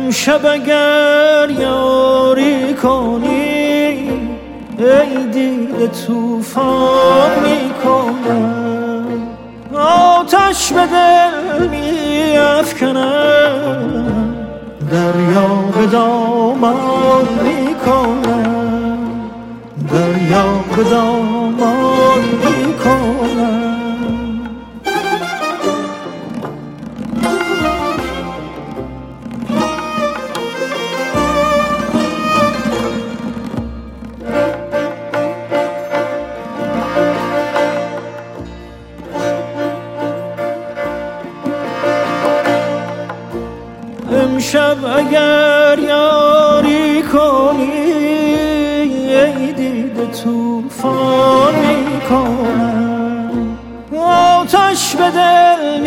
امشب اگر یاری کنی ای دیده طوفان میکنم، آتش به دل میافکنم، دریا به دامان میکنم، دریا به دامان میکنم. امشب اگر یاری کنی ای دیده طوفان میکنم، آتش به دل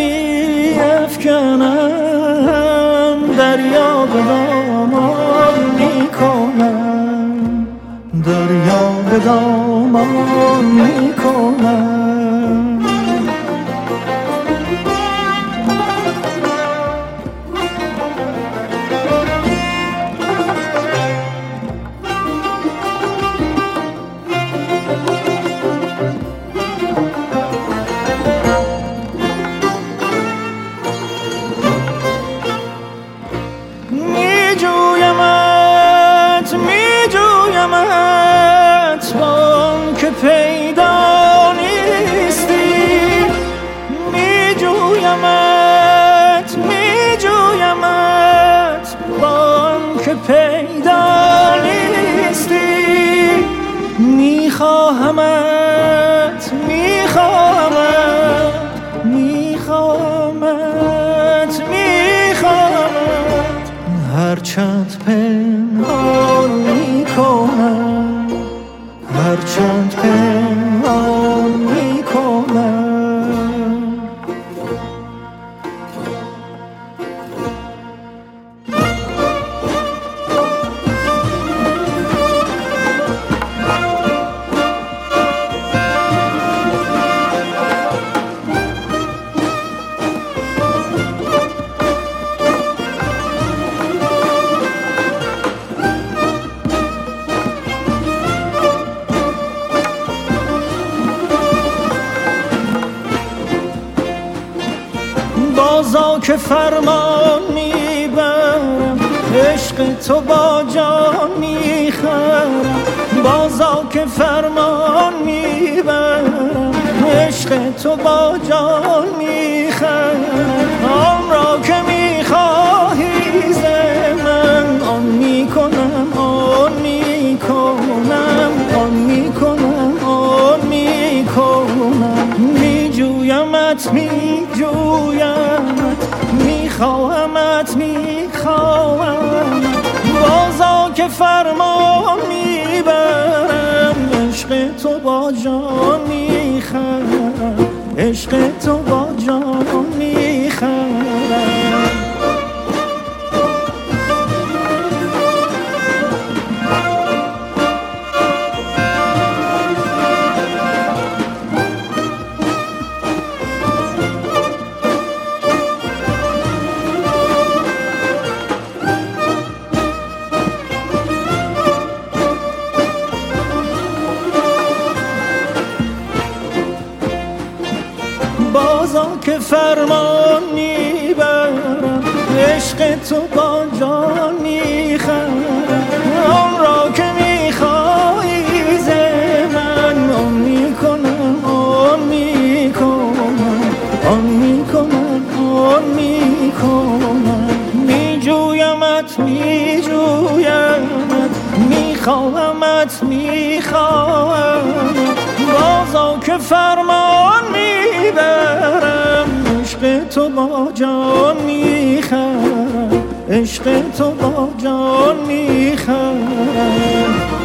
میافکنم، دریا به دامان میکنم، دریا به دامان میکنم. میجویمت بان که پیدا نیستی، میجویمت بان که پیدا نیستی، میخواهمت هرچند پنهان میکنم، هرچند پنهان میکنم. بازا که فرمان میبرم، عشق تو با جان میخرم، بازا که فرمان میبرم، عشق تو با جان میخرم، آن را که میخواهی ز من آن میکنم، آن میکنم، آن میکنم، آن میکنم. میجویمت میخواهمت بازا که فرمان میبرم، عشق تو با جان میخرم، عشق تو با جان میخرم. بازا که فرمان میبرم، عشق تو با جان میخرم، آن را که میخوایی ز من آن میکنم، آن میکنم، آن میکنم، آن میکنم. میجویمت میخواهمت بازا که فرمان میبرم، عشق تو با جان میخرم، عشق تو با جان میخرم.